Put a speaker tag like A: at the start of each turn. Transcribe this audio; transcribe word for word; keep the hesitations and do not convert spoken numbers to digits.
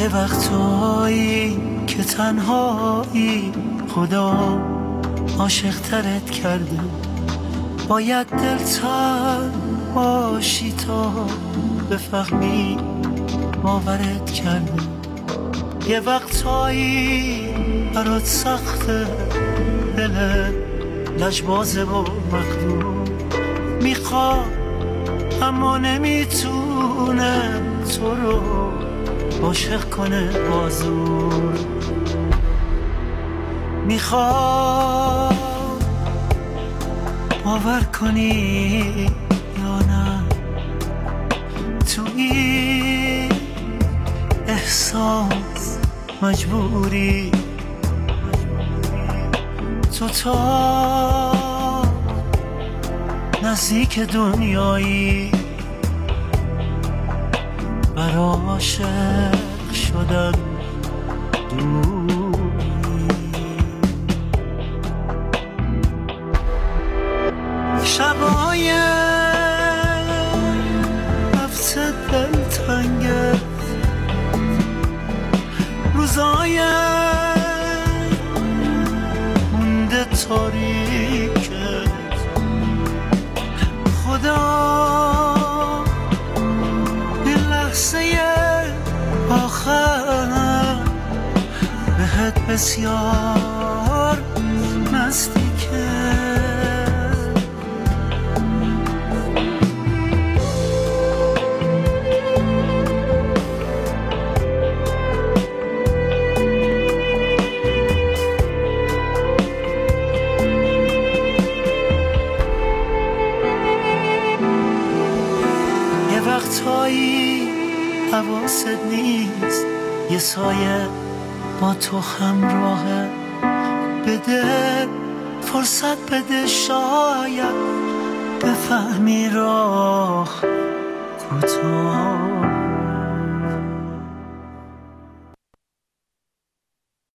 A: یه وقتایی که تنهایی خدا عاشق ترت کرده، باید دلتر باشی تا بفهمی باورت کرده. یه وقتایی برات سخته، دلت لجبازه و مخدوم میخواد اما نمیتونه تو رو عاشق کنه بازور. میخواد باور کنی یا نه، تو این احساس مجبوری. تو تا نزدیک دنیایی برا عاشق شدن دوری. شبای هفته دلتنگه، روزای مونده تاریکه. خدا این لحظه آخر بهت بسیار نزدیکه. وقتایی حواست نیست، یه سایه با تو همراهه. بده فرصت بده، شاید بفهمی راه کوتاه.